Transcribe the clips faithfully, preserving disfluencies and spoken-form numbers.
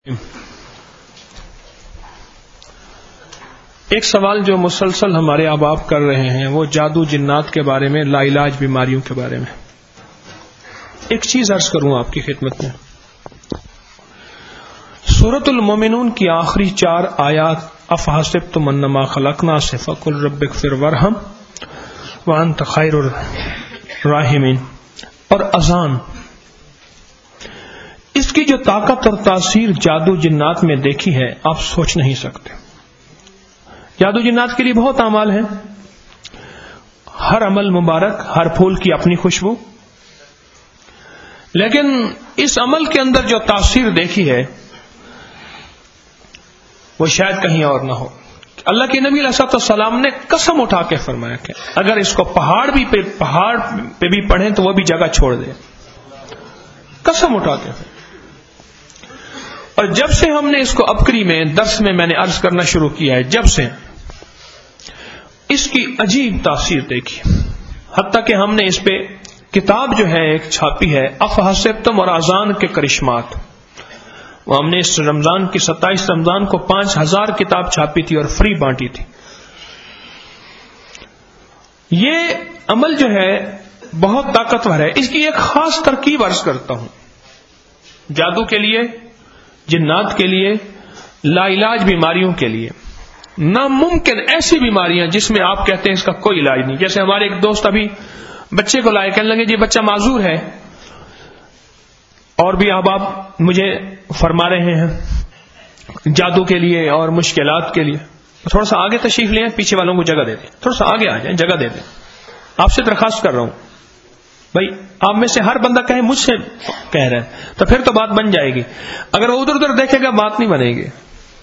ایک سوال جو مسلسل ہمارے احباب کر رہے ہیں وہ جادو جنات کے بارے میں، لا علاج بیماریوں کے بارے میں. ایک چیز عرض کروں آپ کی خدمت میں. سورۃ المومنون کی آخری چار آیات افحسبتم انما خلقنا سے فقل رب اغفر وارحم وانت خیر الراحمین اور اذان، اس کی جو طاقت اور تاثیر جادو جنات میں دیکھی ہے آپ سوچ نہیں سکتے. جادو جنات کے لیے بہت اعمال ہیں، ہر عمل مبارک، ہر پھول کی اپنی خوشبو، لیکن اس عمل کے اندر جو تاثیر دیکھی ہے وہ شاید کہیں اور نہ ہو. اللہ کے نبی علیہ الصلوۃ والسلام نے قسم اٹھا کے فرمایا کہ اگر اس کو پہاڑ بھی پہ پہاڑ پہ بھی پڑھیں تو وہ بھی جگہ چھوڑ دے. قسم اٹھا کے. اور جب سے ہم نے اس کو ابکری میں درس میں میں نے عرض کرنا شروع کیا ہے، جب سے اس کی عجیب تاثیر دیکھی، حتیٰ کہ ہم نے اس پہ کتاب جو ہے ایک چھاپی ہے افحسبتم اور اذان کے کرشمات. وہ ہم نے اس رمضان کی ستائیس رمضان کو پانچ ہزار کتاب چھاپی تھی اور فری بانٹی تھی. یہ عمل جو ہے بہت طاقتور ہے. اس کی ایک خاص ترکیب عرض کرتا ہوں. جادو کے لیے، جنات کے لیے، لا علاج بیماریوں کے لیے، ناممکن ایسی بیماریاں جس میں آپ کہتے ہیں اس کا کوئی علاج نہیں. جیسے ہمارے ایک دوست ابھی بچے کو لائے، کہنے لگے جی بچہ معذور ہے. اور بھی احباب مجھے فرما رہے ہیں جادو کے لیے اور مشکلات کے لیے. تھوڑا سا آگے تشریف لیں، پیچھے والوں کو جگہ دے دیں، تھوڑا سا آگے آ جائیں، جگہ دے دیں. آپ سے درخواست کر رہا ہوں بھائی، آپ میں سے ہر بندہ کہے مجھ سے کہہ رہے ہیں تو پھر تو بات بن جائے گی. اگر وہ ادھر ادھر دیکھے گا بات نہیں بنے گی.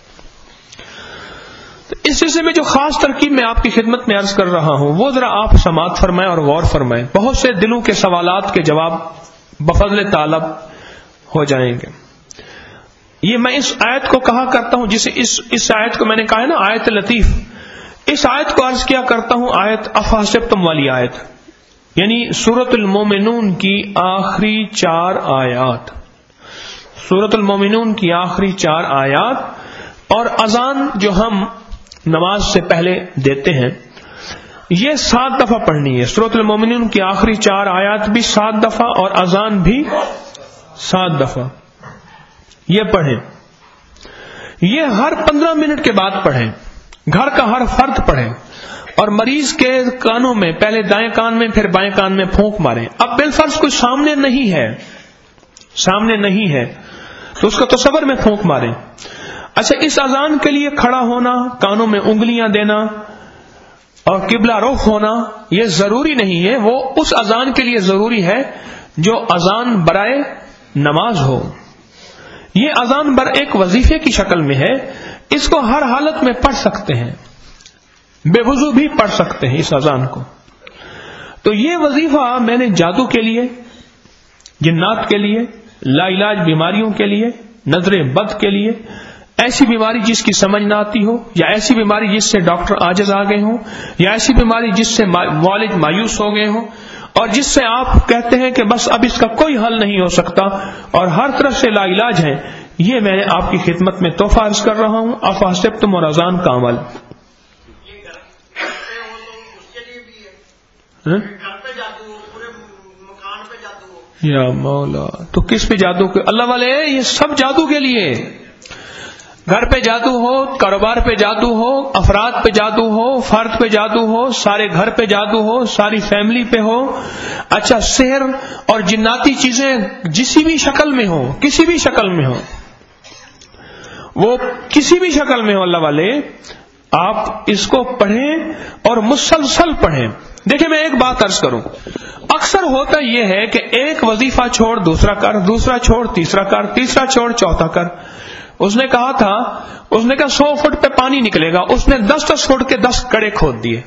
تو اس سلسلے میں جو خاص ترکیب میں آپ کی خدمت میں عرض کر رہا ہوں وہ ذرا آپ سماعت فرمائیں اور غور فرمائیں. بہت سے دلوں کے سوالات کے جواب بفضل تعالی ہو جائیں گے. یہ میں اس آیت کو کہا کرتا ہوں، جسے اس اس آیت کو میں نے کہا ہے نا آیت لطیف، اس آیت کو عرض کیا کرتا ہوں آیت افحسبتم والی آیت، یعنی سورۃ المومنون کی آخری چار آیات. سورۃ المومنون کی آخری چار آیات اور اذان جو ہم نماز سے پہلے دیتے ہیں یہ سات دفعہ پڑھنی ہے. سورۃ المومنون کی آخری چار آیات بھی سات دفعہ اور اذان بھی سات دفعہ یہ پڑھیں. یہ ہر پندرہ منٹ کے بعد پڑھیں، گھر کا ہر فرد پڑھیں، اور مریض کے کانوں میں پہلے دائیں کان میں پھر بائیں کان میں پھونک ماریں. اب بالفرض کوئی سامنے نہیں ہے، سامنے نہیں ہے تو اس کا تصور میں پھونک ماریں. اچھا، اس اذان کے لیے کھڑا ہونا، کانوں میں انگلیاں دینا اور قبلہ رخ ہونا یہ ضروری نہیں ہے. وہ اس اذان کے لیے ضروری ہے جو اذان برائے نماز ہو. یہ اذان بر ایک وظیفے کی شکل میں ہے، اس کو ہر حالت میں پڑھ سکتے ہیں، بے وضو بھی پڑھ سکتے ہیں اس اذان کو. تو یہ وظیفہ میں نے جادو کے لیے، جنات کے لیے، لا علاج بیماریوں کے لیے، نظر بد کے لیے، ایسی بیماری جس کی سمجھ نہ آتی ہو، یا ایسی بیماری جس سے ڈاکٹر عاجز آ گئے ہوں، یا ایسی بیماری جس سے والد مایوس ہو گئے ہوں، اور جس سے آپ کہتے ہیں کہ بس اب اس کا کوئی حل نہیں ہو سکتا اور ہر طرف سے لا علاج ہے، یہ میں نے آپ کی خدمت میں تحفہ عرض کر رہا ہوں. افحسبتم اور اذان کا عمل. یا مولا، تو کس پہ جادو کے؟ اللہ والے یہ سب جادو کے لیے. گھر پہ جادو ہو، کاروبار پہ جادو ہو، افراد پہ جادو ہو، فرد پہ جادو ہو، سارے گھر پہ جادو ہو، ساری فیملی پہ ہو. اچھا، سحر اور جناتی چیزیں جسی بھی شکل میں ہو، کسی بھی شکل میں ہو، وہ کسی بھی شکل میں ہو، اللہ والے آپ اس کو پڑھیں اور مسلسل پڑھیں. دیکھیں میں ایک بات عرض کروں، اکثر ہوتا یہ ہے کہ ایک وظیفہ چھوڑ دوسرا کر، دوسرا چھوڑ تیسرا کر، تیسرا چھوڑ چوتھا کر. اس نے کہا تھا، اس نے کہا سو فٹ پہ پانی نکلے گا، اس نے دس دس فٹ کے دس کڑے کھود دیے.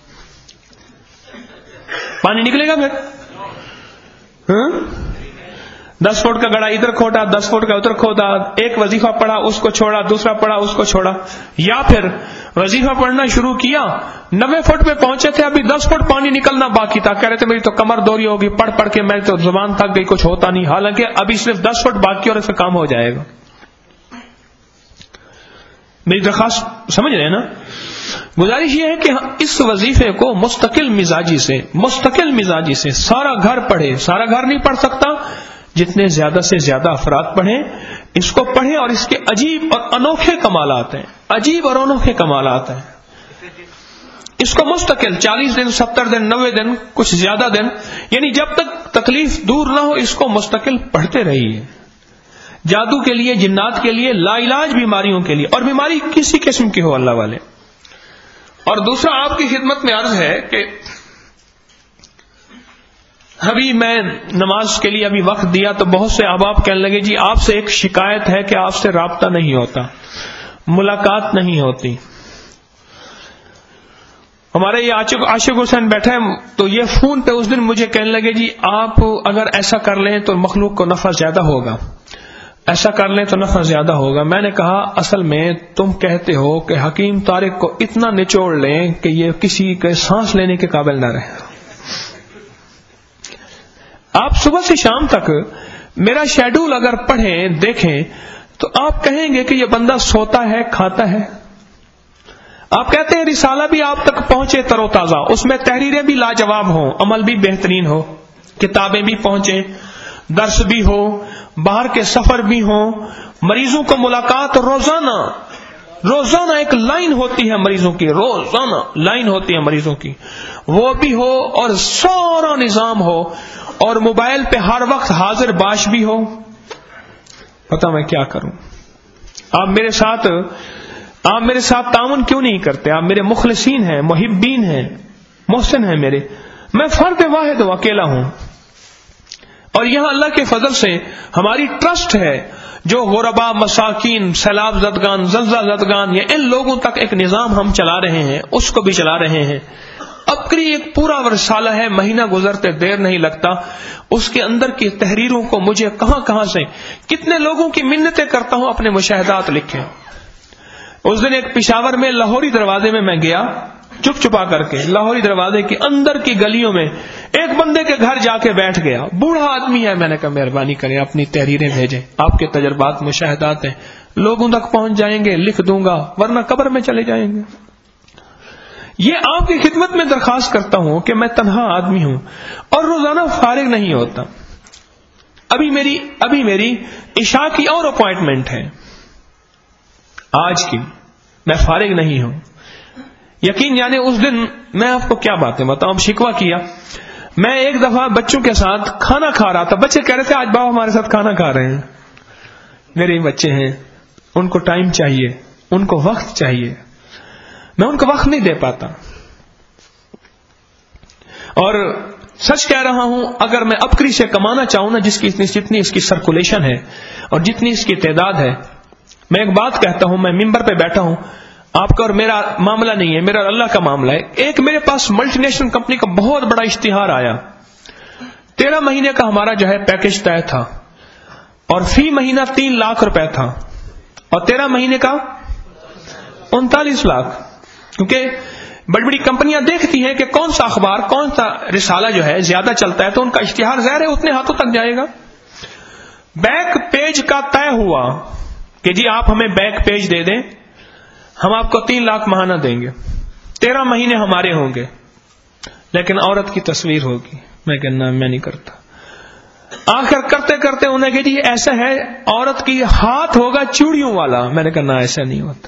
پانی نکلے گا پھر؟ ہاں، دس فٹ کا گڑا ادھر کھودا، دس فٹ کا ادھر کھودا، ایک وظیفہ پڑھا اس کو چھوڑا، دوسرا پڑھا اس کو چھوڑا. یا پھر وظیفہ پڑھنا شروع کیا، نوے فٹ پہ پہنچے تھے، ابھی دس فٹ پانی نکلنا باقی تھا، کہہ رہے تھے میری تو کمر دوری ہوگی، پڑھ پڑھ کے میری تو زبان تھک گئی، کچھ ہوتا نہیں، حالانکہ ابھی صرف دس فٹ باقی اور اس سے کام ہو جائے گا. میری درخواست سمجھ رہے ہیں نا؟ گزارش یہ ہے کہ اس وظیفے کو مستقل مزاجی سے مستقل مزاجی سے سارا گھر پڑھے. سارا گھر نہیں پڑھ سکتا، جتنے زیادہ سے زیادہ افراد پڑھیں، اس کو پڑھیں، اور اس کے عجیب اور انوکھے کمالات ہیں، عجیب اور انوکھے کمالات ہیں. اس کو مستقل چالیس دن ستر دن نوے دن کچھ زیادہ دن، یعنی جب تک تکلیف دور نہ ہو اس کو مستقل پڑھتے رہیے. جادو کے لیے، جنات کے لیے، لا علاج بیماریوں کے لیے، اور بیماری کسی قسم کی ہو اللہ والے. اور دوسرا آپ کی خدمت میں عرض ہے کہ ابھی میں نماز کے لیے ابھی وقت دیا تو بہت سے احباب کہنے لگے جی آپ سے ایک شکایت ہے کہ آپ سے رابطہ نہیں ہوتا، ملاقات نہیں ہوتی. ہمارے یہ عاشق حسین بیٹھا ہے تو یہ فون پہ اس دن مجھے کہنے لگے جی آپ اگر ایسا کر لیں تو مخلوق کو نفع زیادہ ہوگا، ایسا کر لیں تو نفع زیادہ ہوگا. میں نے کہا اصل میں تم کہتے ہو کہ حکیم طارق کو اتنا نچوڑ لیں کہ یہ کسی کے سانس لینے کے قابل نہ رہے. آپ صبح سے شام تک میرا شیڈول اگر پڑھیں دیکھیں تو آپ کہیں گے کہ یہ بندہ سوتا ہے کھاتا ہے. آپ کہتے ہیں رسالہ بھی آپ تک پہنچے تر و تازہ، اس میں تحریریں بھی لاجواب ہوں، عمل بھی بہترین ہو، کتابیں بھی پہنچیں، درس بھی ہو، باہر کے سفر بھی ہوں، مریضوں کو ملاقات روزانہ روزانہ ایک لائن ہوتی ہے مریضوں کی، روزانہ لائن ہوتی ہے مریضوں کی، وہ بھی ہو، اور سارا نظام ہو، اور موبائل پہ ہر وقت حاضر باش بھی ہو. پتہ میں کیا کروں. آپ میرے ساتھ آپ میرے ساتھ تعاون کیوں نہیں کرتے؟ آپ میرے مخلصین ہیں، محبین ہیں، محسن ہیں میرے. میں فرد واحد ہوں، اکیلا ہوں. اور یہاں اللہ کے فضل سے ہماری ٹرسٹ ہے جو غربا، مساکین، سیلاب زدگان، زلزلہ زدگان، یا ان لوگوں تک ایک نظام ہم چلا رہے ہیں، اس کو بھی چلا رہے ہیں. ابکری ایک پورا رسالہ ہے، مہینہ گزرتے دیر نہیں لگتا. اس کے اندر کی تحریروں کو مجھے کہاں کہاں سے کتنے لوگوں کی منتیں کرتا ہوں اپنے مشاہدات لکھیں. اس دن ایک پشاور میں لاہوری دروازے میں میں گیا چپ چپا کر کے، لاہوری دروازے کے اندر کی گلیوں میں ایک بندے کے گھر جا کے بیٹھ گیا. بوڑھا آدمی ہے. میں نے کہا مہربانی کریں اپنی تحریریں بھیجیں، آپ کے تجربات مشاہدات ہیں، لوگوں تک پہنچ جائیں گے، لکھ دوں گا، ورنہ قبر میں چلے جائیں گے. یہ آپ کی خدمت میں درخواست کرتا ہوں کہ میں تنہا آدمی ہوں اور روزانہ فارغ نہیں ہوتا. ابھی میری ابھی میری عشاء کی اور اپوائنٹمنٹ ہے، آج کی میں فارغ نہیں ہوں. یقین یعنی اس دن میں آپ کو کیا باتیں بتاؤں. اب شکوہ کیا. میں ایک دفعہ بچوں کے ساتھ کھانا کھا رہا تھا، بچے کہہ رہے تھے آج بابا ہمارے ساتھ کھانا کھا رہے ہیں. میرے بچے ہیں، ان کو ٹائم چاہیے، ان کو وقت چاہیے، میں ان کو وقت نہیں دے پاتا. اور سچ کہہ رہا ہوں، اگر میں ابکری سے کمانا چاہوں نا، جس کی جتنی اس کی سرکولیشن ہے اور جتنی اس کی تعداد ہے، میں ایک بات کہتا ہوں، میں ممبر پہ بیٹھا ہوں، آپ کا اور میرا معاملہ نہیں ہے، میرا اللہ کا معاملہ ہے. ایک میرے پاس ملٹی نیشنل کمپنی کا بہت بڑا اشتہار آیا. تیرہ مہینے کا ہمارا جو ہے پیکج طے تھا، اور فی مہینہ تین لاکھ روپے تھا، اور تیرہ مہینے کا انتالیس لاکھ. کیونکہ بڑی بڑی کمپنیاں دیکھتی ہیں کہ کون سا اخبار، کون سا رسالہ جو ہے زیادہ چلتا ہے، تو ان کا اشتہار ظاہر ہے اتنے ہاتھوں تک جائے گا. بیک پیج کا طے ہوا کہ جی آپ ہمیں بیک پیج دے دیں، ہم آپ کو تین لاکھ ماہانہ دیں گے، تیرہ مہینے ہمارے ہوں گے، لیکن عورت کی تصویر ہوگی. میں کہنا میں نہیں کرتا. آخر کرتے کرتے انہیں کہ جی ایسا ہے عورت کی ہاتھ ہوگا چوڑیوں والا. میں نے کہا ایسا نہیں ہوتا.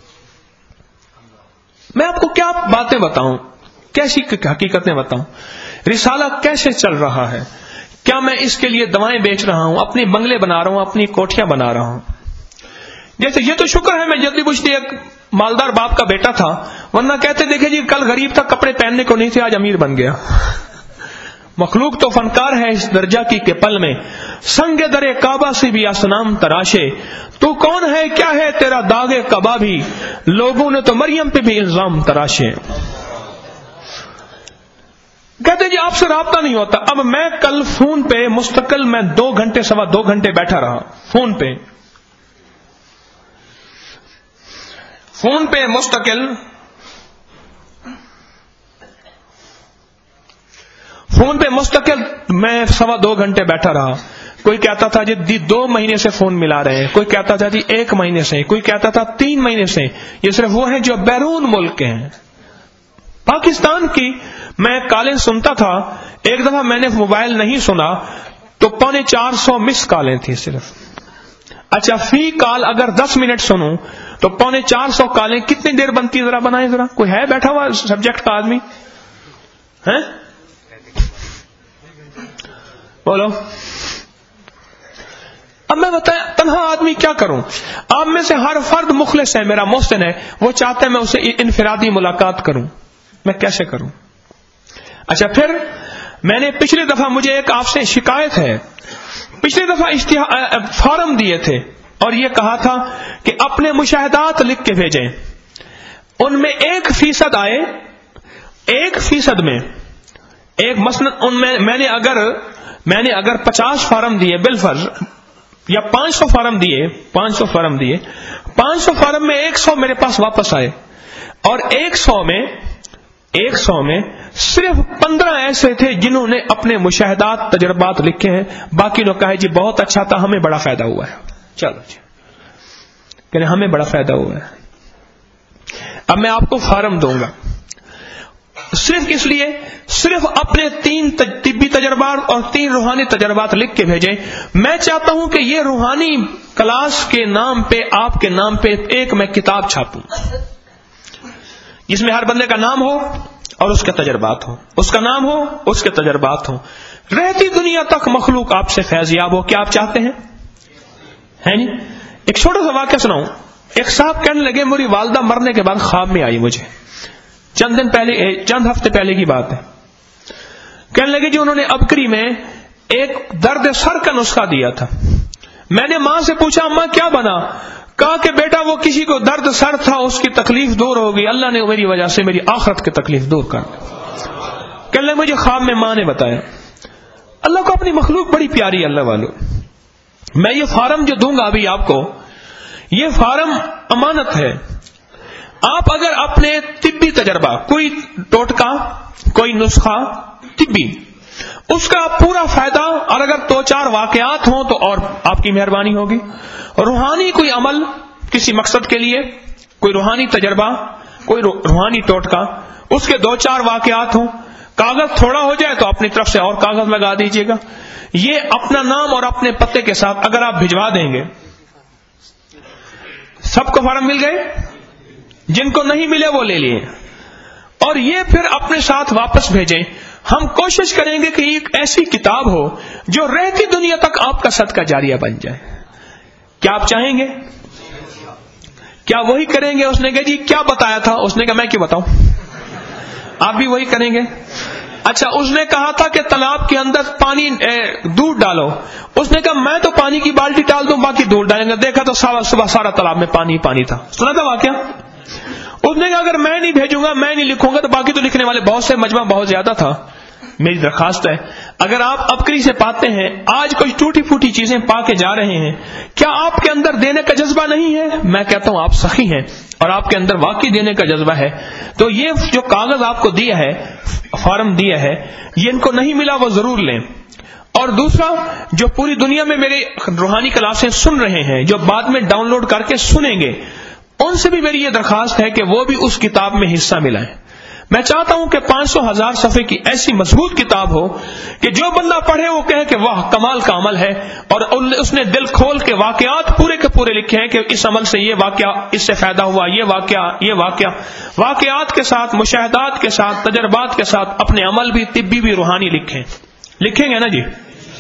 میں آپ کو کیا باتیں بتاؤں، کیسی حقیقتیں بتاؤں، رسالہ کیسے چل رہا ہے. کیا میں اس کے لیے دوائیں بیچ رہا ہوں، اپنے بنگلے بنا رہا ہوں، اپنی کوٹھیاں بنا رہا ہوں. جیسے یہ تو شکر ہے میں جلدی بجتی ایک مالدار باپ کا بیٹا تھا، ورنہ کہتے دیکھیں جی کل غریب تھا، کپڑے پہننے کو نہیں تھے، آج امیر بن گیا. مخلوق تو فنکار ہے اس درجہ کی کہ پل میں سنگ در کعبہ سے بھی آسنام تراشے. تو کون ہے کیا ہے تیرا داغ کعبہ بھی، لوگوں نے تو مریم پہ بھی الزام تراشے. کہتے جی آپ سے رابطہ نہیں ہوتا. اب میں کل فون پہ مستقل میں دو گھنٹے سوا دو گھنٹے بیٹھا رہا فون پہ فون پہ مستقل فون پہ مستقل میں سوا دو گھنٹے بیٹھا رہا. کوئی کہتا تھا جی دو مہینے سے فون ملا رہے ہیں، کوئی کہتا تھا جی ایک مہینے سے، کوئی کہتا تھا تین مہینے سے. یہ صرف وہ ہیں جو بیرون ملک کے ہیں. پاکستان کی میں کالیں سنتا تھا، ایک دفعہ میں نے موبائل نہیں سنا تو پونے چار سو مس کالیں تھیں صرف. اچھا فی کال اگر دس منٹ سنوں تو پونے چار سو کالیں کتنی دیر بنتی، ذرا بنائیں. ذرا کوئی ہے بیٹھا ہوا سبجیکٹ کا آدمی ہے؟ بولو. اب میں بتایا تنہا آدمی کیا کروں؟ آپ میں سے ہر فرد مخلص ہے، میرا محسن ہے، وہ چاہتا ہے میں اسے انفرادی ملاقات کروں، میں کیسے کروں؟ اچھا پھر میں نے پچھلی دفعہ، مجھے ایک آپ سے شکایت ہے، پچھلی دفعہ اشتہار فارم دیے تھے اور یہ کہا تھا کہ اپنے مشاہدات لکھ کے بھیجیں. ان میں ایک فیصد آئے، ایک فیصد میں ایک مثلا ان میں میں نے اگر میں نے اگر پچاس فارم دیے بالفرض، یا پانچ سو فارم دیے پانچ سو فارم دیے پانچ سو فارم میں ایک سو میرے پاس واپس آئے، اور ایک سو میں ایک سو میں صرف پندرہ ایسے تھے جنہوں نے اپنے مشاہدات تجربات لکھے ہیں. باقی لوگ کہے جی بہت اچھا تھا، ہمیں بڑا فائدہ ہوا ہے. چلو جی کہ ہمیں بڑا فائدہ ہوا ہے. اب میں آپ کو فارم دوں گا صرف اس لیے، صرف اپنے تین طبی تجربات اور تین روحانی تجربات لکھ کے بھیجیں. میں چاہتا ہوں کہ یہ روحانی کلاس کے نام پہ، آپ کے نام پہ ایک میں کتاب چھاپوں جس میں ہر بندے کا نام ہو اور اس کے تجربات ہو، اس کا نام ہو، اس کے تجربات ہوں. رہتی دنیا تک مخلوق آپ سے فیضیاب ہو. کیا آپ چاہتے ہیں؟ ہے نہیں؟ ایک چھوٹا سا واقعہ سناؤں. ایک صاحب کہنے لگے میری والدہ مرنے کے بعد خواب میں آئی مجھے، چند دن پہلے، چند ہفتے پہلے کی بات ہے. کہنے لگے جی انہوں نے ابکری میں ایک درد سر کا نسخہ دیا تھا. میں نے ماں سے پوچھا اماں کیا بنا؟ کہا کہ بیٹا وہ کسی کو درد سر تھا، اس کی تکلیف دور ہو گئی، اللہ نے میری وجہ سے میری آخرت کی تکلیف دور کر دی. کہنے لگے مجھے خواب میں ماں نے بتایا. اللہ کو اپنی مخلوق بڑی پیاری. اللہ والو، میں یہ فارم جو دوں گا ابھی آپ کو، یہ فارم امانت ہے. آپ اگر اپنے طبی تجربہ، کوئی ٹوٹکا، کوئی نسخہ طبی، اس کا پورا فائدہ، اور اگر دو چار واقعات ہوں تو اور آپ کی مہربانی ہوگی. روحانی کوئی عمل کسی مقصد کے لیے، کوئی روحانی تجربہ، کوئی روحانی ٹوٹکا، اس کے دو چار واقعات ہوں، کاغذ تھوڑا ہو جائے تو اپنی طرف سے اور کاغذ لگا دیجیے گا. یہ اپنا نام اور اپنے پتے کے ساتھ اگر آپ بھجوا دیں گے. سب کو فارم مل گئے؟ جن کو نہیں ملے وہ لے لیے، اور یہ پھر اپنے ساتھ واپس بھیجیں. ہم کوشش کریں گے کہ ایک ایسی کتاب ہو جو رہتی دنیا تک آپ کا صدقہ جاریہ بن جائے. کیا آپ چاہیں گے؟ کیا وہی کریں گے؟ اس نے کہا جی کیا بتایا تھا؟ اس نے کہا میں کیوں بتاؤں، آپ بھی وہی کریں گے. اچھا اس نے کہا تھا کہ تالاب کے اندر پانی دودھ ڈالو. اس نے کہا میں تو پانی کی بالٹی ڈال دوں، باقی دودھ ڈالیں گے. دیکھا تو سارا صبح سارا تالاب میں پانی پانی تھا. سنا تھا واقعہ؟ اس نے کہا اگر میں نہیں بھیجوں گا، میں نہیں لکھوں گا، تو باقی تو لکھنے والے بہت سے، مجمع بہت زیادہ تھا. میری درخواست ہے اگر آپ ابکری سے پاتے ہیں، آج کچھ ٹوٹی پھوٹی چیزیں پا کے جا رہے ہیں، کیا آپ کے اندر دینے کا جذبہ نہیں ہے؟ میں کہتا ہوں آپ سخی ہیں اور آپ کے اندر واقعی دینے کا جذبہ ہے. تو یہ جو کاغذ آپ کو دیا ہے، فارم دیا ہے، یہ ان کو نہیں ملا وہ ضرور لیں. اور دوسرا، جو پوری دنیا میں میری روحانی کلاسیں سن رہے ہیں، جو بعد میں ڈاؤن لوڈ کر کے سنیں گے، ان سے بھی میری یہ درخواست ہے کہ وہ بھی اس کتاب میں حصہ ملائیں. میں چاہتا ہوں کہ پانچ سو ہزار صفحے کی ایسی مضبوط کتاب ہو کہ جو بندہ پڑھے وہ کہے کہ واہ کمال کا عمل ہے، اور اس نے دل کھول کے واقعات پورے کے پورے لکھے ہیں کہ اس عمل سے یہ واقعہ، اس سے فائدہ ہوا، یہ واقعہ، یہ واقعہ، واقعات کے ساتھ، مشاہدات کے ساتھ، تجربات کے ساتھ اپنے عمل بھی طبی بھی روحانی لکھیں. لکھیں گے نا جی؟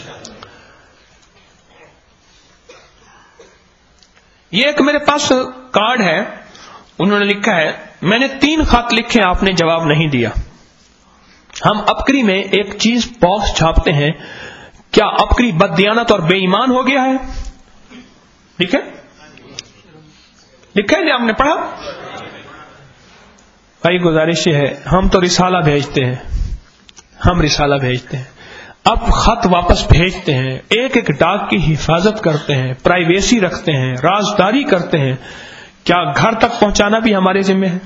یہ ایک میرے پاس کارڈ ہے، انہوں نے لکھا ہے، میں نے تین خط لکھے، آپ نے جواب نہیں دیا. ہم ابکری میں ایک چیز باکس چھاپتے ہیں، کیا ابکری بددیانت اور بے ایمان ہو گیا ہے؟ لکھے لکھے نہیں آپ نے پڑھا؟ بھائی گزارش یہ ہے، ہم تو رسالہ بھیجتے ہیں، ہم رسالہ بھیجتے ہیں، اب خط واپس بھیجتے ہیں، ایک ایک ڈاک کی حفاظت کرتے ہیں، پرائیویسی رکھتے ہیں، رازداری کرتے ہیں. کیا گھر تک پہنچانا بھی ہمارے ذمہ ہے؟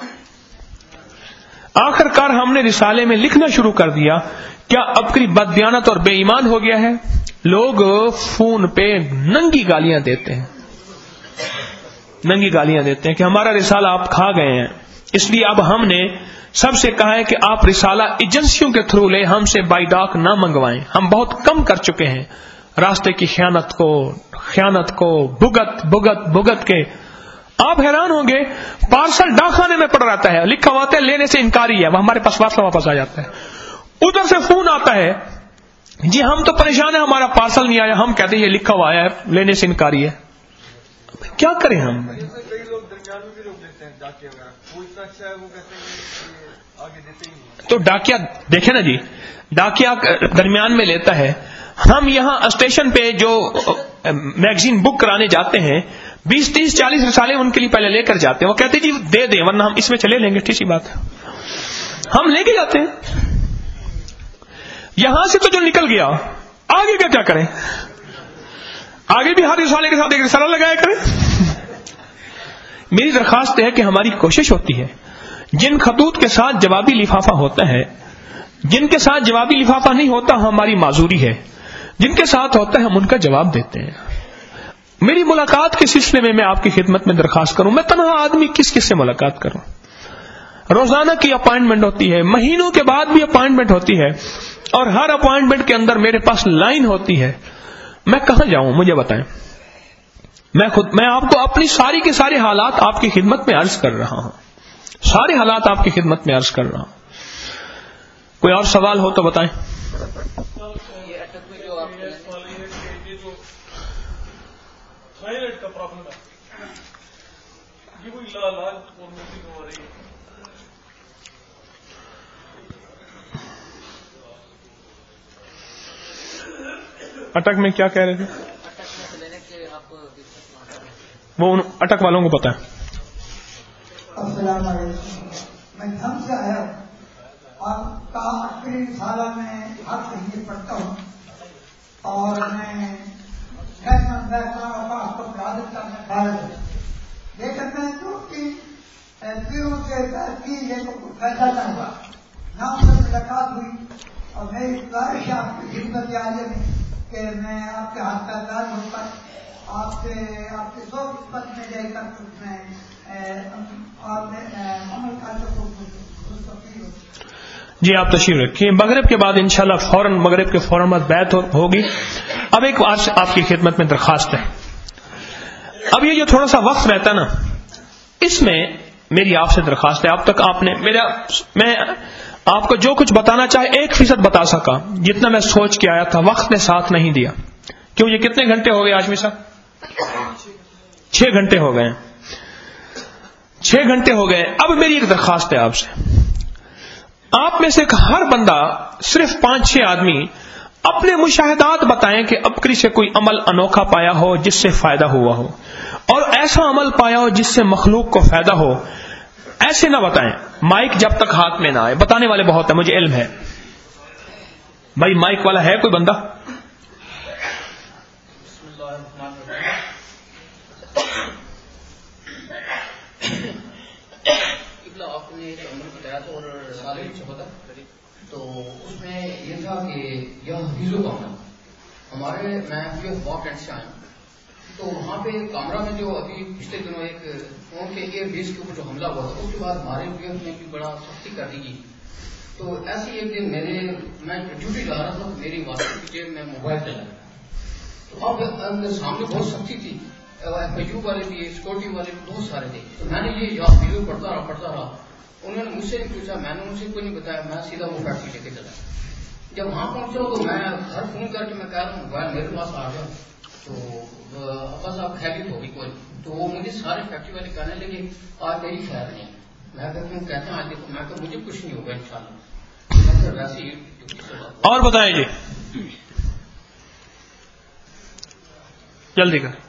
آخر کار ہم نے رسالے میں لکھنا شروع کر دیا، کیا ابکری بددیانت اور بے ایمان ہو گیا ہے؟ لوگ فون پہ ننگی گالیاں دیتے ہیں ننگی گالیاں دیتے ہیں کہ ہمارا رسالہ آپ کھا گئے ہیں، اس لیے اب ہم نے سب سے کہا ہے کہ آپ رسالہ ایجنسیوں کے تھرو لیں، ہم سے بائی ڈاک نہ منگوائیں، ہم بہت کم کر چکے ہیں راستے کی خیانت کو خیانت کو بھگت بھگت بھگت کے۔ آپ حیران ہوں گے، پارسل ڈاکخانے میں پڑ رہتا ہے، لکھا ہوا ہے لینے سے انکاری ہے، وہ ہمارے پاس واپس واپس آ جاتا ہے۔ ادھر سے فون آتا ہے، جی ہم تو پریشان ہیں، ہمارا پارسل نہیں آیا، ہم کہتے ہیں یہ لکھا ہوا ہے لینے سے انکاری ہے۔ کیا کریں ہم؟ تو ڈاکیا دیکھیں نا جی، ڈاکیا درمیان میں لیتا ہے۔ ہم یہاں اسٹیشن پہ جو میگزین بک کرانے جاتے ہیں، بیس تیس چالیس رسالے ان کے لیے پہلے لے کر جاتے ہیں، وہ کہتے جی دے دیں ورنہ ہم اس میں چلے لیں گے، ٹھیک سی بات ہے، ہم لے کے جاتے ہیں۔ یہاں سے تو جو نکل گیا، آگے کا کیا کریں؟ آگے بھی ہر رسالے کے ساتھ ایک رسالہ لگایا کریں۔ میری درخواست ہے کہ ہماری کوشش ہوتی ہے، جن خطوط کے ساتھ جوابی لفافہ ہوتا ہے، جن کے ساتھ جوابی لفافہ نہیں ہوتا ہماری معذوری ہے، جن کے ساتھ ہوتا ہے ہم ان کا جواب دیتے ہیں۔ میری ملاقات کے سلسلے میں میں آپ کی خدمت میں درخواست کروں، میں تنہا آدمی کس کس سے ملاقات کروں؟ روزانہ کی اپائنٹمنٹ ہوتی ہے، مہینوں کے بعد بھی اپائنٹمنٹ ہوتی ہے، اور ہر اپائنٹمنٹ کے اندر میرے پاس لائن ہوتی ہے، میں کہاں جاؤں؟ مجھے بتائیں۔ میں خود میں آپ کو اپنی ساری کے سارے حالات آپ کی خدمت میں عرض کر رہا ہوں، سارے حالات آپ کی خدمت میں عرض کر رہا ہوں۔ کوئی اور سوال ہو تو بتائیں۔ اٹک میں کیا کہہ رہے تھے؟ وہ ان اٹک والوں کو پتا ہے۔ السلام علیکم، میں دھم سے آیا ہوں، آپ کا آخری سالہ میں ہر مہینے پڑھتا ہوں، اور میں آپ کو پرادت کرنا چاہ رہا ہوں، لیکن میں جو کہ پیروں سے کی فیصلہ نہ ہوا، نہ ان سے ملاقات ہوئی، اور میری گزارش ہے آپ کی خدمت عالیہ میں کہ میں آپ کے ہاتھ کا دار ہو کر آپ سے آپ کے سو خدمت میں جائے کر میں عمل کر سکوں۔ جی آپ تشریف رکھیے، مغرب کے بعد انشاءاللہ فوراً مغرب کے فوراً بعد بیعت ہوگی۔ اب ایک آج آپ کی خدمت میں درخواست ہے، اب یہ جو تھوڑا سا وقت رہتا نا، اس میں میری آپ سے درخواست ہے، اب تک آپ نے میرا میں آپ کو جو کچھ بتانا چاہے ایک فیصد بتا سکا، جتنا میں سوچ کے آیا تھا، وقت نے ساتھ نہیں دیا۔ کیوں؟ یہ کتنے گھنٹے ہو گئے آشمی صاحب؟ چھ گھنٹے ہو گئے، چھ گھنٹے ہو گئے۔ اب میری ایک درخواست ہے آپ سے، آپ میں سے ہر بندہ صرف پانچ چھ آدمی اپنے مشاہدات بتائیں کہ ابکری سے کوئی عمل انوکھا پایا ہو جس سے فائدہ ہوا ہو، اور ایسا عمل پایا ہو جس سے مخلوق کو فائدہ ہو۔ ایسے نہ بتائیں، مائک جب تک ہاتھ میں نہ آئے، بتانے والے بہت ہیں، مجھے علم ہے۔ بھائی مائک والا ہے کوئی بندہ؟ آپ نے ایک عمل بتایا تھا اور رسالے میں چھپا تھا، تو اس میں یہ تھا کہ یہ حفیظوں کا عمل ہمارے میں پی ایف واک اینڈ سے آیا ہوں، تو وہاں پہ کامرا میں جو ابھی پچھلے دنوں ایک فون کے ایئر بیس کے اوپر جو حملہ ہوا تھا، اس کے بعد ہمارے پی ایف نے بھی بڑا سختی کر دی گئی۔ تو ایسے ایک دن میرے میں ڈیوٹی جا رہا تھا، میری واسطے کی جیب میں موبائل چلا گیا، تو اب سامنے بہت سختی تھی، ایف آئی یو والے بھی سیکورٹی والے بھی بہت سارے تھے، تو میں نے یہ یا ویڈیو پڑھتا رہا پڑھتا رہا انہوں نے مجھ سے نہیں پوچھا، میں نے ان سے کوئی نہیں بتایا، میں سیدھا وہ فیکٹری لے کے چلا۔ جب وہاں پہنچا تو میں گھر فون کر کے میں کہہ رہا ہوں موبائل میرے پاس آ گیا، تو ابا صاحب خیریت ہوگی کوئی، تو وہ مجھے سارے فیکٹری والے کہنے لگے آج میری خیر نہیں ہے، میں کہتا ہوں کہتے ہیں آج دیکھو، میں کہ مجھے کچھ نہیں ہوگا ان شاء اللہ، میں ویسے ہی اور بتائیں جی جلدی کر۔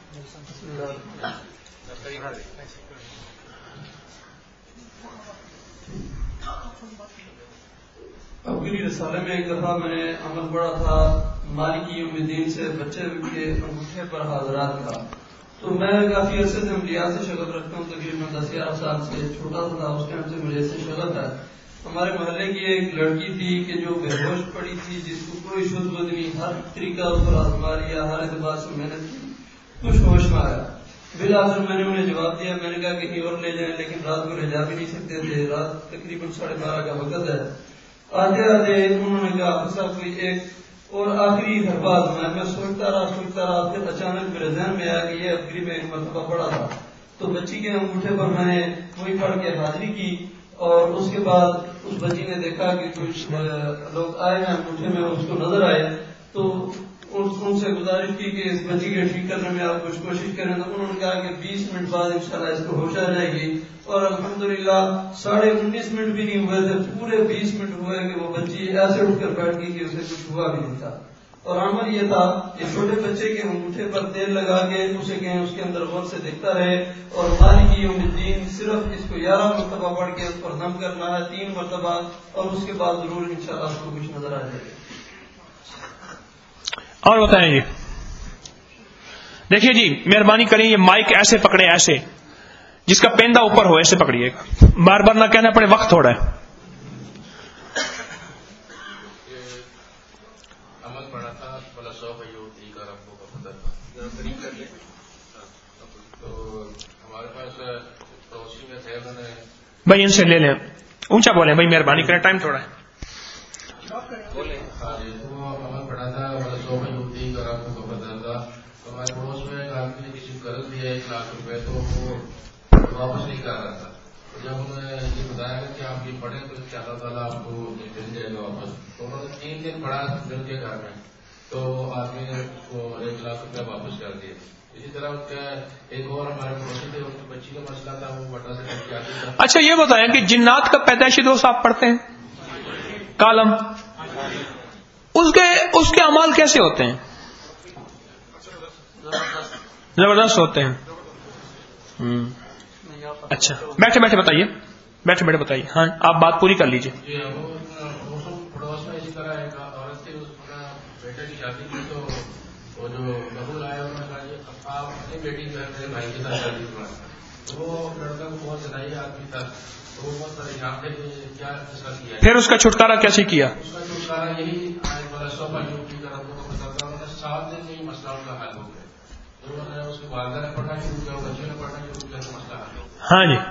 ابکری رسالے میں ایک دفعہ میں نے عمل پڑھا تھا مالکی یوم الدین سے بچے کے انگوٹھے پر حاضرات کا، تو میں کافی عرصے سے املیات سے شغف رکھتا ہوں، تقریباً دس گیارہ سال سے، چھوٹا سا تھا اس ٹائم سے مجھے اس سے شغف ہے، ہمارے محلے کی ایک لڑکی تھی کہ جو بے ہوش پڑی تھی، جس کو کوئی شدھ بدھ نہیں، ہر طریقہ اس پر آزما لیا، ہر اعتبار سے محنت کی، کچھ ہوش میں آیا۔ بالآخر میں نے انہیں جواب دیا، میں نے کہا کہیں اور لے جائیں، لیکن رات کو لے جا بھی نہیں سکتے تھے، رات تقریباً ساڑھے بارہ کا وقت ہے۔ آتے آتے انہوں نے کہا صاحب کوئی ایک اور آخری حربہ آزمایا۔ میں سوچتا رہا سوچتا رہا پھر اچانک میرے ذہن میں آیا کہ یہ آخری میں ایک مرتبہ پڑا تھا، تو بچی کے انگوٹھے پر میں نے وہی پڑھ کے حاضری کی، اور اس کے بعد اس بچی نے دیکھا کہ کچھ لوگ آئے ہیں انگوٹھے میں، اس کو نظر آئے تو ان سے گزارش کی کہ اس بچی کے ٹھیک کرنے میں آپ کچھ کوشش کریں، تو انہوں نے کہا کہ بیس منٹ بعد انشاءاللہ اس کو ہوش آ جائے گی، اور الحمدللہ ساڑھے انیس منٹ بھی نہیں ہوئے تھے، پورے بیس منٹ ہوئے کہ وہ بچی ایسے اٹھ کر بیٹھ گئی کہ اسے کچھ ہوا بھی نہیں تھا۔ اور عمل یہ تھا کہ چھوٹے بچے کے انگوٹھے پر تیل لگا کے اسے کہیں اس کے اندر غور سے دیکھتا رہے، اور مالک یوم الدین صرف اس کو گیارہ مرتبہ پڑھ کے اس پر دم کرنا ہے، تین مرتبہ، اور اس کے بعد ضرور انشاءاللہ اس کو کچھ نظر آ جائے گا۔ اور بتائیں جی، دیکھیے جی مہربانی کریں، یہ مائک ایسے پکڑے، ایسے جس کا پیندا اوپر ہو ایسے پکڑیے گا، بار بار نہ کہنا پڑے وقت تھوڑا ہے۔ بھائی ان سے لے لیں، اونچا بولیں بھائی، مہربانی کریں، ٹائم تھوڑا ہے۔ ہمارے پڑوس میں ایک آدمی نے کسی کو قرض دیا ایک لاکھ روپے، تو وہ واپس نہیں کر رہا تھا۔ جب انہوں نے یہ بتایا کہ آپ یہ پڑھیں تو اللہ تعالیٰ آپ کو مل جائے گا واپس، تو انہوں نے تین دن پڑھا مل کے گھر میں، تو آدمی نے وہ ایک لاکھ روپیہ واپس کر دیا۔ اسی طرح ایک اور ہمارے پڑوسی تھے، ان کی بچی کا مسئلہ تھا، وہ بٹا سے لڑکی آتی تھا۔ اچھا یہ بتائیں کہ جنات کا پیدائشی دوست آپ پڑھتے ہیں کالم، اس کے اس کے اعمال کیسے ہوتے ہیں؟ زبردست ہوتے ہیں۔ اچھا بیٹھے بیٹھے بتائیے، بیٹھے بیٹھے بتائیے، ہاں آپ بات پوری کر لیجیے۔ پڑوس میں اسی طرح ایک عورت تھی، اس کا بیٹے کی شادی کی، تو وہ جو ببول آیا انہوں نے کہا آپ اپنی بیٹی جو ہے میرے بھائی کے ساتھ شادی کروا، تو وہ لڑکا کو بہت سدائی آدمی تھا، تو وہ بہت پریشان تھے کہ کیا ایسا کیا۔ پھر اس کا چھٹکارا کیسے کیا؟ اس کا چھٹکارا یہی سو بھائیوں کی طرف کو پتا تھا، انہوں نے سات دن میں ہی مسئلہ ان کا حل ہو گیا۔ انہوں نے اس کی والدہ نے پڑھنا شروع کیا، بچوں نے پڑھنا شروع کیا، تو مسئلہ حل ہو گیا۔ ہاں جی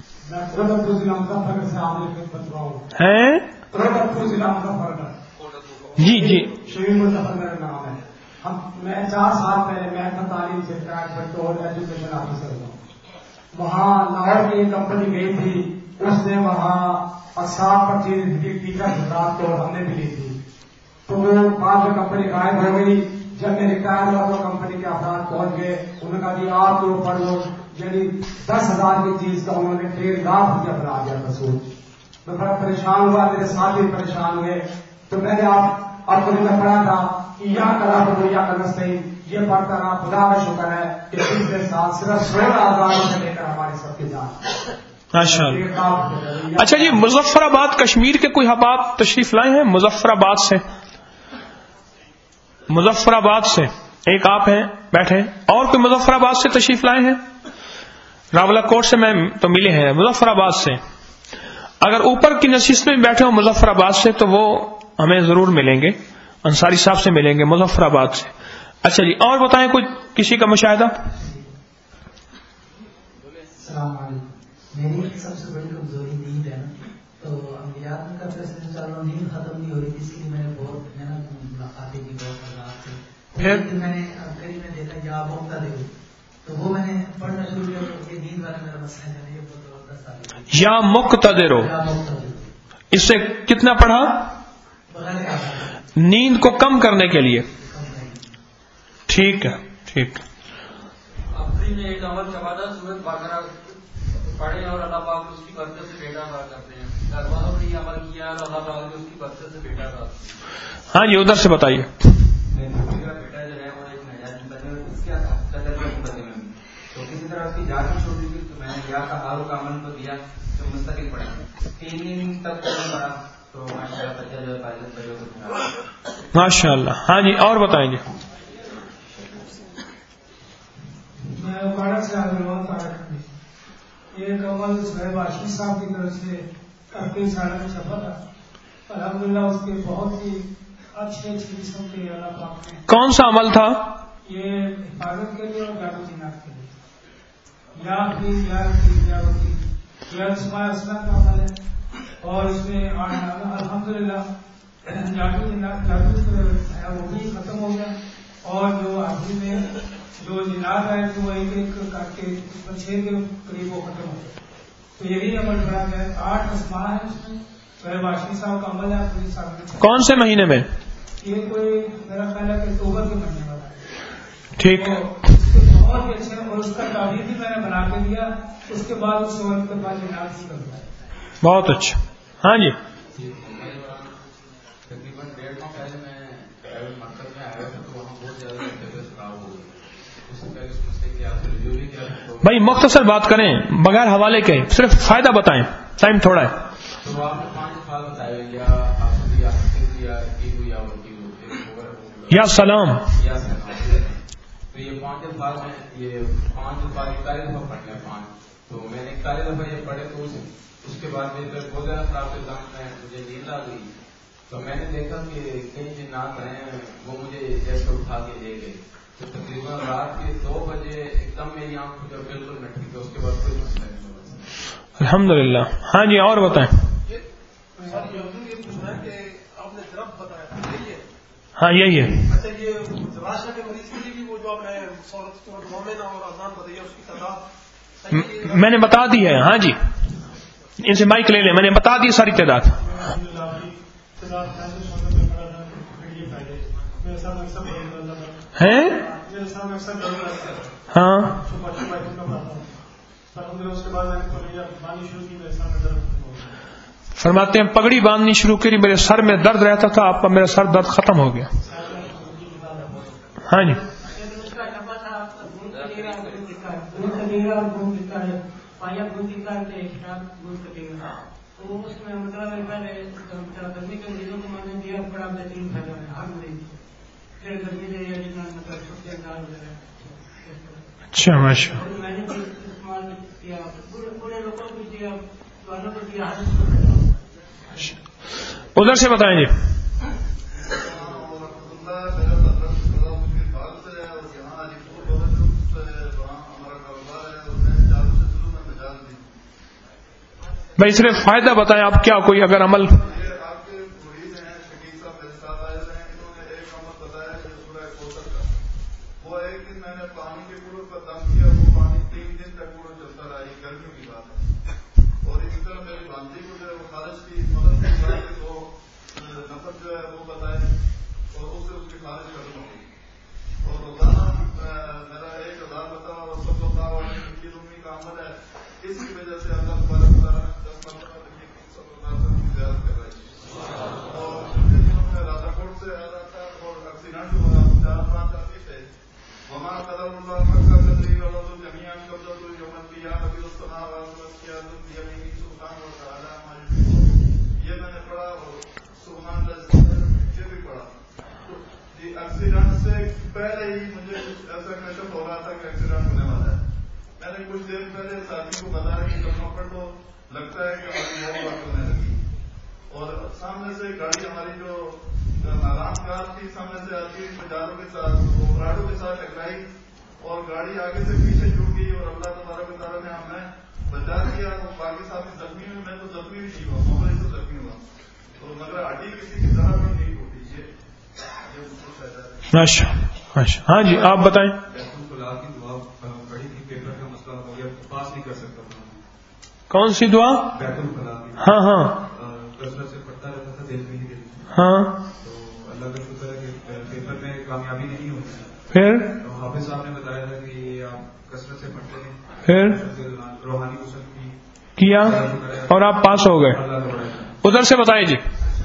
جی جی شہید مظفر میرا نام ہے۔ ہم میں چار سال پہلے میں تعلیم سے ایجوکیشن آفیسر ہوں، وہاں لاہور میں ایک کمپنی گئی تھی، اس نے وہاں اقساط پر ٹیچر حضرات کو ہم نے بھی لی تھی، تو وہ بعد میں کمپنی غائب ہو گئی۔ جب میں ریٹائر ہوا تو کمپنی کے افراد پہنچ گئے، انہوں نے کہا جی آپ کے اوپر لوگ یعنی دس ہزار کی چیز کا انہوں نے ڈیڑھ لاکھ روپیہ بنا دیا مسود۔ میں بڑا پریشان ہوا، میرے ساتھ بھی پریشان ہوئے، تو میں نے آپ آپ کو میں پڑھا تھا کہ یا کرا تو یا کرنا صحیح، یہ پڑھتا رہا۔ خدا کا شکر ہے کہ پچھلے سال صرف سولہ ہزار سے لے کر ہمارے سب کے جان۔ ماشاء اللہ۔ اچھا جی مظفر آباد کشمیر کے کوئی حباب تشریف لائے ہیں؟ مظفر آباد سے، مظفر آباد سے ایک آپ ہیں بیٹھے، اور کوئی مظفر آباد سے تشریف لائے ہیں؟ راولہ کوٹ سے میں تو ملے ہیں، مظفر آباد سے اگر اوپر کی نشست میں بیٹھے ہو مظفر آباد سے تو وہ ہمیں ضرور ملیں گے، انصاری صاحب سے ملیں گے مظفر آباد سے۔ اچھا جی اور بتائیں کوئی کسی کا مشاہدہ؟ السلام علیکم۔ میری سب سے بڑی کمزوری نیند ہے نا، تو امبیات کا فیصلہ چل رہا، نیند ختم نہیں ہو رہی، اس لیے میں نے بہت محنت ملاقاتیں کی بہت حضرات سے۔ پھر میں نے قریب میں دیکھا یا موقع دے تو وہ میں نے پڑھنا شروع کیا، تو یہ نیند والا میرا مسئلہ ہے، یہ بہت زبردست آ گیا۔ یا مقتدر ہو، اس سے کتنا پڑھا؟ نیند کو کم کرنے کے لیے، ٹھیک ہے ٹھیک ہے۔ اپنی نے ایک عمل چبادہ سورت بقرہ پڑھے اور اللہ پاک اس کی برکت سے بیٹا کار کرتے ہیں، گھر والوں نے یہ عمل کیا اور اللہ پاک نے اس کی برکت سے بیٹا کار۔ ہاں جی ادھر سے بتائیے۔ بیٹا جو ہے وہ ایک نجات بنے، اس کے قدر میں بنے میں تو کسی طرح اس کی جان چھوڑ دی گئی، تو میں نے کیا کہا ہارو کا عمل کو دیا تو مستقل پڑھا، تین دن تک پڑھا تو ماشاء اللہ بچہ جو ہے پائلٹ بڑے ہو ماشاء اللہ۔ ہاں جی اور بتائیں جی۔ میں سے ایک عمل صاحب کی طرف سے اڑتیس سال میں چھپا تھا. الحمدللہ اس کے بہت ہی اچھے اچھی قسم کے اللہ پاک نے. کون سا عمل تھا؟ یہ حفاظت کے لیے اور جادو جنات کے لیے. یا حفیظ یا حفیظ یا وکیل یا اسماء الحسنہ کا عمل ہے. اور اس میں الحمدللہ جادو جنات جادو وہ بھی ختم ہو گیا. اور جو حفیظ میں جو جنات آئے تھے وہ ایک ایک کر کے چھ کے قریب وہ ختم ہو گئے. تو یہ بھی عمل بڑھا گیا. آٹھ اسماء ہے اس میں. میرے باشی صاحب کا عمل ہے پوری صاحب. کون سے مہینے میں؟ یہ کوئی میرا خیال ہے کہ اکتوبر کے مہینے والا ہے. ٹھیک. اس کے بہت ہی اچھے اور اس کا تعبیر بھی میں نے بنا کے دیا. اس کے بعد اس عمل کے بعد جنات بھی کر دیا. بہت اچھا. ہاں جی. تقریباً ڈیڑھ ماہ پہلے میں مرکز میں آیا تھا تو وہاں بہت زیادہ طبیعت خراب ہو گئی. اس سے پہلے اس مسئلے کی آپ سے ریویو بھی کیا. بھائی مختصر بات کریں بغیر حوالے کے, صرف فائدہ بتائیں, ٹائم تھوڑا ہے. تو آپ نے پانچ سال بتائے یا آپ نے یا حفیظ یا رقیب یا وکیل یا سلام یا سلام. تو یہ پانچ الفاظ میں یہ پانچ الفاظ اکتالیس دفعہ پڑھنا ہے پانچ. تو میں نے اکتالیس دفعہ یہ پڑھے تو اس کے بعد میرے بہت زیادہ خراب سے دم میں مجھے نیند آ گئی. تو میں نے دیکھا کہ کئی جنات آئے ہیں وہ مجھے جیسے اٹھا کے لے گئے. تو تقریباً رات کے دو بجے ایک دم میری آنکھ جو بالکل نہ ٹھیک ہے. اس کے بعد کوئی مسئلہ نہیں. الحمدللہ. ہاں جی اور بتائیں. ہاں یہی ہے. اچھا یہ راشن کے مریض کے لیے بھی وہ جو آپ نے سہولت مومن اور آزان بتائی اس کی تعداد میں نے بتا دی ہے. ہاں جی ان سے مائک لے لیں, میں نے بتا دی ساری تعداد. ہیں ہاں فرماتے ہیں پگڑی باندھنی شروع کری, میرے سر میں درد رہتا تھا, آپ کا میرا سر درد ختم ہو گیا. ہاں جی. اچھا ماشاء ادھر سے بتائیں جی. بھائی صرف فائدہ بتائیں آپ, کیا کوئی اگر عمل ماشاء ماشاء. ہاں جی آپ بتائیں. کون سی دعا؟ ہاں ہاں ہاں. اللہ کا شکر ہے کہ پیپر میں کامیابی نہیں ہوتی. پھر حافظ صاحب نے بتایا تھا کہ آپ کثرت سے پڑھتے ہیں, پھر روحانی غسل کی کیا اور آپ پاس ہو گئے. ادھر سے بتائیں جی.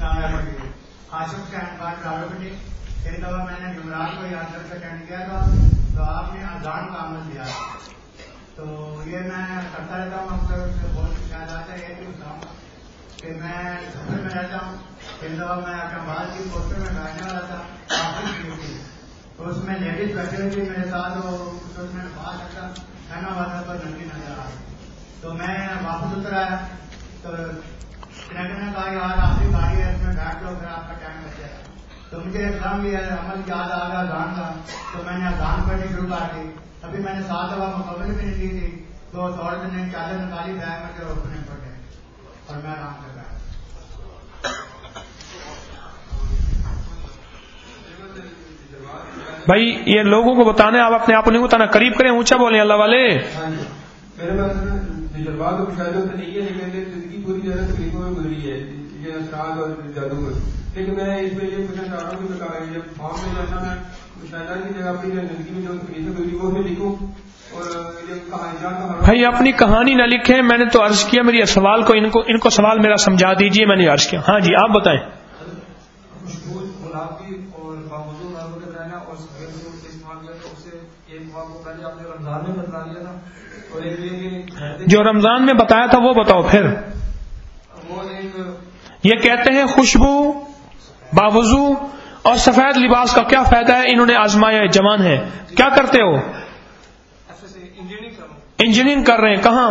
ایک دفعہ میں نے جمعرات کو یاد کر کے اٹینڈ کیا تھا تو آپ نے اذان کا عمل دیا. تو یہ میں کرتا رہتا ہوں, اکثر سے بہت یاد آتا ہے یہ بتاؤں کہ میں گھر میں رہتا ہوں. ایک دفعہ میں احمد کی پوسٹر میں بیٹھنے والا تھا, تو اس میں لیڈیز بیٹھے ہوئی تھی میرے ساتھ, اور میں بات کرتا کہنا ہوا تھا پر لڑکی نظر آ رہی. تو میں واپس اتر آیا تو کہا یار آخری گاڑی ہے اس میں بیٹھ لو پھر آپ کا ٹائم بچ جائے گا. تو مجھے ایک دم یہ عمل یاد آ گیا اذان کا, تو میں نے اذان پڑھنی شروع کر دی. ابھی میں نے سات دفعہ مکمل بھی نہیں کی تھی, تو عورت نے چادر نکالی بیگ میں کے روکنے پڑے اور میں آرام سے بیٹھا. بھائی یہ لوگوں کو بتانا ہے, آپ اپنے آپ کو نہیں بتانا, قریب کریں, اونچا بولیں اللہ والے. میرے پاس تجربات تو مشاہدے ہوتے نہیں ہے, لیکن میری زندگی پوری جو ہے نا تکلیفوں میں گزری ہے, یہ اثرات اور جادو میں. لیکن میں اس میں یہ پوچھنا چاہ رہا ہوں کہ جب فارم میں جانا میں مشاہدہ کی جگہ پہ زندگی میں جو تکلیفیں گزری وہ بھی لکھوں, اور یہ کہانیاں. بھائی اپنی کہانی نہ لکھیں, میں نے تو عرض کیا میری سوال کو ان کو ان کو سوال میرا سمجھا دیجئے, میں نے عرض کیا. ہاں جی آپ بتائیں. جو رمضان میں بتایا تھا وہ بتاؤ پھر. یہ کہتے ہیں خوشبو, باوضو اور سفید لباس کا کیا فائدہ ہے, انہوں نے آزمایا, جوان ہے, کیا کرتے ہو؟ انجینئرنگ کر رہے ہیں. کہاں؟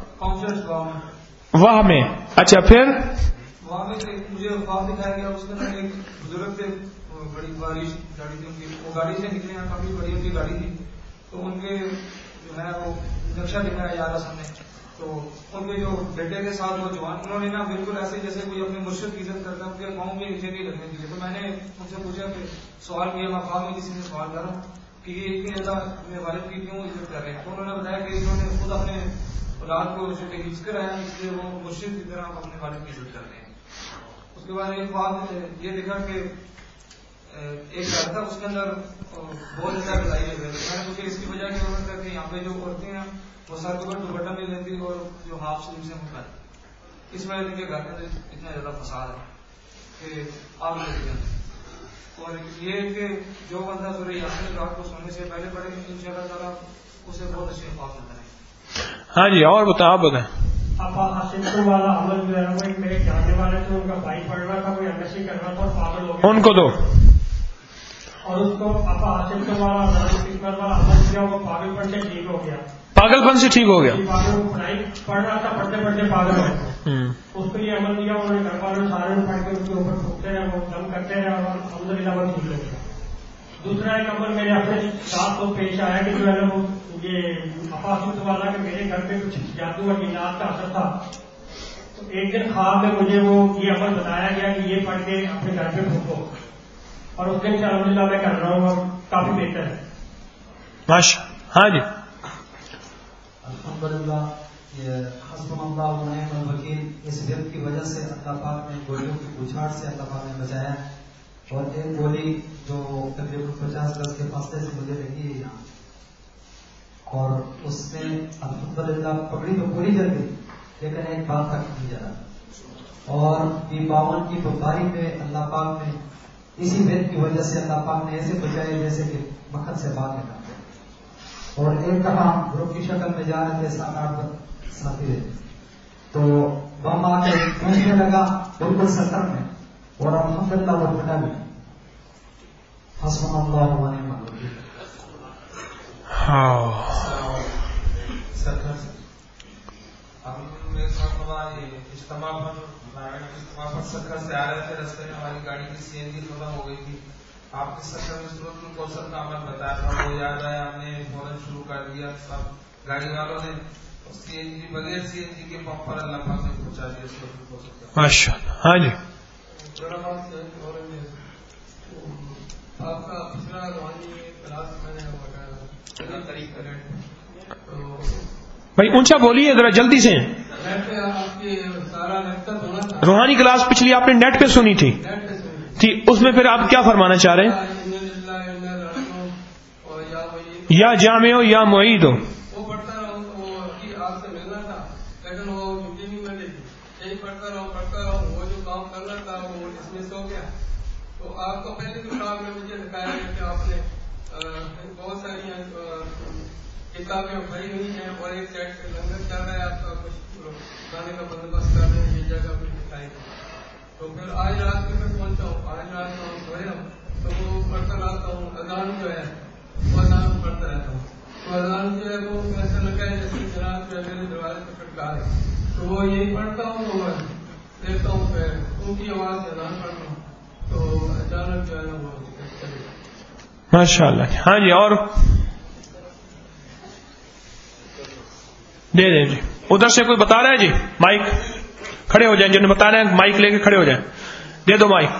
واہ میں. اچھا پھر مجھے خواب دکھایا گیا, اس میں ایک بزرگ تھے, بڑی بارش گاڑی تھی ان کی, وہ گاڑی سے نکلے ہیں, کافی بڑی ان کی گاڑی تھی, تو ان کے جو ہے وہ نقشہ دکھایا جا رہا سامنے, تو ان کے جو بیٹے کے ساتھ وہ جوان, انہوں نے نا بالکل ایسے جیسے کوئی اپنے مرشد کی عزت کرتا ہے, ان کے قوم کے نیچے نہیں لگنے دیے. تو میں نے ان سے پوچھا کہ سوال کیا, میں خواب میں کسی سے سوال کر رہا ہوں کہ یہ اتنی زیادہ اپنے والد کی کیوں عزت کر رہے ہیں, تو انہوں نے بتایا کہ انہوں نے خود اپنے اولاد کو جو ہچ کر آیا, اس لیے وہ مرشد کی طرح اپنے والد کی عزت کر رہے ہیں. اس کے بعد ایک بات یہ دیکھا کہ ایک گھر تھا, اس کے اندر بہت زیادہ غذائی ہے. میں نے پوچھا اس کی وجہ کیا ہو سکتا ہے کہ یہاں پہ جو عورتیں ہیں وہ سر کے اوپر دوپٹہ نہیں لیتی اور جو ہاف سلیم سے ہوتا ہے, اس وجہ سے گھر کے اندر اتنا زیادہ فساد ہے کہ آگ لگ جاتی. اور یہ کہ جو بندہ سورہ یاسین رات کو سونے سے پہلے پڑھے ان شاء اللہ تعالیٰ اسے بہت اچھے خواب ملتا ہے. ہاں جی اور بتاؤ, آپ بتائیں. والا عمل جو ہے وہ میرے جاننے والے تھے, ان کا بھائی پڑھ رہا تھا, کوئی انڈسٹری کر رہا تھا اور پاگل ہو گیا, ان کو دو. اور اس کو آپا حاصل والا قسمت والا عمل کیا, وہ پاگل پن سے ٹھیک ہو گیا, پاگل پن سے ٹھیک ہو گیا. پڑھائی پڑھ رہا تھا, پڑھتے پڑھتے پاگل ہو گیا. اس کو یہ عمل دیا, انہوں نے گھر والوں سارے پڑھ کے اس کے اوپر پھونکتے رہے, وہ دم کرتے رہے اور الحمد للہ وہ ٹھیک ہو گیا. دوسرا ایک عمل میرے اپنے ساتھ کو پیش آیا کہ جو ہے وہ یہ افاظت والا کہ میرے گھر پہ کچھ جادو اور جنات کا اثر تھا. تو ایک دن خواب میں مجھے وہ یہ عمل بتایا گیا کہ یہ پڑھ کے اپنے گھر پہ پھونکو, اور اس دن سے الحمد للہ میں کر رہا ہوں اور کافی بہتر ہے. ماشاء. ہاں جی الحمد للہ. حسبنا اللہ و نعم الوکیل. اس ورد کی وجہ سے اللہ پاک نے گولیوں کی بچھاڑ سے اللہ پاک نے بچایا, اور ایک گولی جو تقریباً پچاس گز کے فاصلے سے مجھے لگی ہے یہاں, اور اس میں الحمد للہ پکڑی تو پوری جل گئی, لیکن ایک بات تک نہیں جا رہا. اور یہ باون کی بمباری میں اللہ پاک نے اسی ورد کی وجہ سے اللہ پاک نے ایسے بچائے جیسے کہ مکھن سے باغ نکالتے. اور ایک دفعہ گروپ کی شکل میں جا رہے تھے, سات آٹھ ساتھی رہے, تو بم آ کے پہنچنے لگا بالکل سطر میں, اور الحمد للہ وہ پھٹا بھی. حسبنا اللہ و نعم الوکیل. اجتماع پر سکر سے آ رہے تھے, رستے میں ہماری گاڑی کی سی این جی ختم ہو گئی تھی. آپ کے سکر میں صورت میں کوثر کا عمل بتایا تھا, وہ یاد آیا, ہم نے فوراً شروع کر دیا. سب گاڑی والوں نے سی این جی بغیر سی این جی کے پمپ پر اللہ پاک نے پہنچا دیا. ماشاء. ہاں جی آپ کا پچھلا روحانی کلاس میں نے بھائی اونچا بولیے ذرا جلدی سے. روحانی کلاس پچھلی آپ نے نیٹ پہ سنی تھی, تھی اس میں پھر آپ کیا فرمانا چاہ رہے ہیں؟ یا جامع ہو یا معید ہو. وہ پڑھتا رہا ہوں, آپ سے ملنا تھا لیکن وہ چھٹی نہیں ملی, یہی پڑھتا رہا پڑھتا رہا وہ جو کام کرنا تھا وہ ڈسمس ہو گیا. تو آپ کو پہلے بھی کام میں مجھے دکھایا ہے کہ آپ نے بہت ساری کتابیں پڑھی ہوئی ہیں, اور ایک سائڈ سے لنگر چل رہا ہے, آپ کا کچھ کھانے کا بندوبست کر رہے ہیں, یہ جگہ بھی دکھائی. تو پھر آج رات میں میں پہنچا ہوں, آج رات میں ہم سوئے ہوں, تو وہ پڑھتا رہتا ہوں. اذان جو ہے وہ اذان پڑھتا رہتا ہوں, تو اذان جو ہے وہ ایسا لگا ہے جیسے جناب جو ہے میرے دروازے پہ کھٹکا ہے, تو وہ یہی پڑھتا ہوں. تو دیکھتا ہوں پھر ان کی آواز سے اذان پڑھتا ہوں تو اچانک جو ہے نا وہ چلے جاتا. ماشاء اللہ. ہاں جی اور دے دیں جی. ادھر سے کوئی بتا رہا ہے جی؟ مائک کھڑے ہو جائیں، جنہیں بتا رہے ہیں مائک لے کے کھڑے ہو جائیں. دے دو مائک.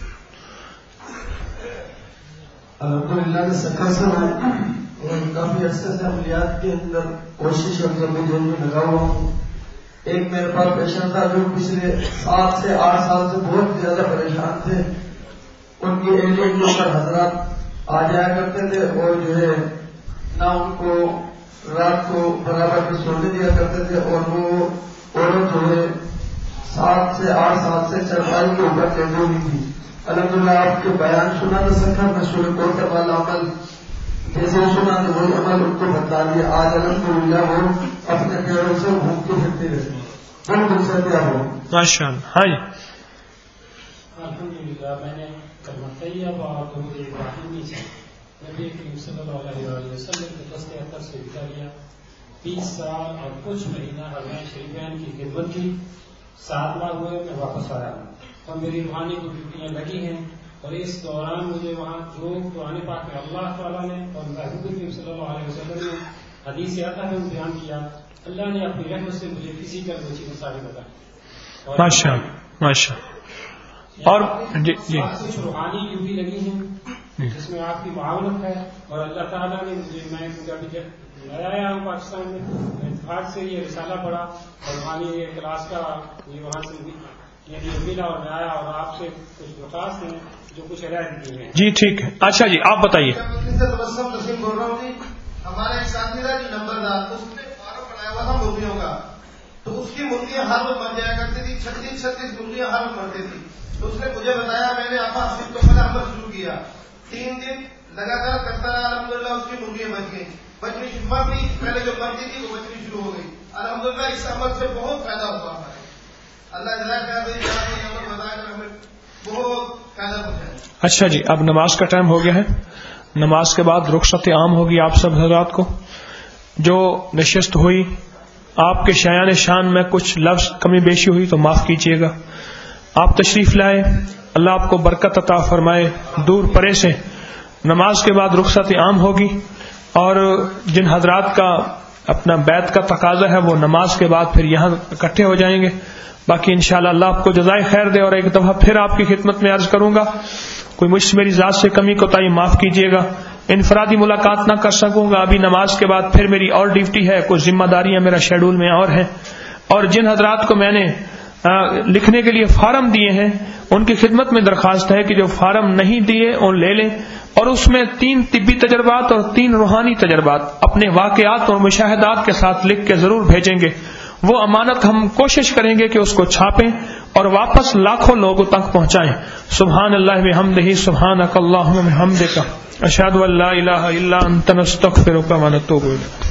الحمدللہ کے سکر سے میں کافی عرصے سے عملیات کے اندر کوشش اور جدوجہد میں لگا ہوا ہوں. ایک میرے پاس پیشنٹ تھا جو پچھلے سات سے آٹھ سال سے بہت زیادہ پریشان تھے. ان کی ایریا کے اوپر حضرات آ جایا کرتے تھے اور جو ہے نہ ان کو رات کو برابر میں سونے دیا کرتے تھے، اور وہ عورت جو ہے سات سے آٹھ سال سے چرپائی کے اوپر لیٹی ہوئی تھی. الحمدللہ آپ کے بیان سنا تو سکھا میں سورہ کوثر والا عمل جیسے سنا تو وہی عمل ان کو بتا دیا. آج الحمدللہ وہ اپنے پیروں سے گھوم کے پھرتے رہتے ہیں. بہت دل سے کیا ہو ماشاء اللہ. ہاں جی الحمدللہ میں نے کلمہ طیبہ اور درود ابراہیمی سے نبی کریم صلی اللہ علیہ وسلم کے دست اطہر سے بتا لیا. تیس سال اور کچھ مہینہ حرمین شریفین کی خدمت کی. سات ماہ ہوئے میں واپس آیا ہوں اور میری روحانی کی ڈیوٹیاں لگی ہیں. اور اس دوران مجھے وہاں جو قرآن پاک میں اللہ تعالیٰ نے اور محبوب کریم صلی اللہ علیہ وسلم نے حدیث اطہر میں بیان کیا، اللہ نے اپنی رحمت سے مجھے کسی طرح وہ چیزیں ساری بتائی. ماشاء اللہ ماشاء اللہ. اور جی جی کچھ روحانی ڈیوٹی لگی ہیں جس میں آپ کی معاونت ہے. اور اللہ تعالیٰ نے مجھے میں نیا آیا ہوں پاکستان میں اتفاق سے یہ رسالہ پڑھا اور روحانی یہ کلاس کا یہ وہاں سے یہ ملا اور میں آیا اور آپ سے کچھ درخواست ہیں جو کچھ ہدایت دی ہیں. جی ٹھیک ہے. اچھا جی آپ بتائیے. بول رہا ہوں ہمارا ایک ساتھی تھا جو نمبردار اس نے فارم بنایا ہوا تھا مرغیوں کا، تو اس کی مرغیاں ہر وقت مر جایا کرتی تھی. چھتیس چھتیس مرغیاں ہر وقت مرتی تھی. تو اس نے مجھے بتایا، میں نے آپا صرف تو پہلے عمل شروع کیا. تین دن لگاتار کرتا رہا، الحمدللہ اس کی مرغیاں بچ گئی. بچنی شروع تھی، پہلے جو مرتی تھی وہ بچنی شروع ہو گئی. الحمدللہ اس عمل سے بہت فائدہ ہوا ہمارے. اللہ جزاک خیر بتایا ہمیں بہت فائدہ پہنچایا. اچھا جی اب نماز کا ٹائم ہو گیا ہے. نماز کے بعد رخصت عام ہوگی آپ سب حضرات کو. جو نشست ہوئی آپ کے شایان شان میں کچھ لفظ کمی بیشی ہوئی تو معاف کیجیے گا. آپ تشریف لائے، اللہ آپ کو برکت عطا فرمائے. دور پرے سے نماز کے بعد رخصت عام ہوگی اور جن حضرات کا اپنا بیت کا تقاضا ہے وہ نماز کے بعد پھر یہاں اکٹھے ہو جائیں گے. باقی انشاءاللہ اللہ آپ کو جزائے خیر دے. اور ایک دفعہ پھر آپ کی خدمت میں عرض کروں گا، کوئی مجھ سے میری ذات سے کمی کوتاہی معاف کیجیے گا. انفرادی ملاقات نہ کر سکوں گا ابھی. نماز کے بعد پھر میری اور ڈیوٹی ہے، کچھ ذمہ داریاں میرا شیڈول میں اور ہیں. اور جن حضرات کو میں نے لکھنے کے لیے فارم دیے ہیں ان کی خدمت میں درخواست ہے کہ جو فارم نہیں دیے ان لے لیں، اور اس میں تین طبی تجربات اور تین روحانی تجربات اپنے واقعات اور مشاہدات کے ساتھ لکھ کے ضرور بھیجیں گے. وہ امانت ہم کوشش کریں گے کہ اس کو چھاپیں اور واپس لاکھوں لوگوں تک پہنچائیں. سبحان اللہ بحمدہ، سبحانک اللہم وبحمدک، اشہد ان لا الہ الا انت، نستغفرک و نتوب الیک.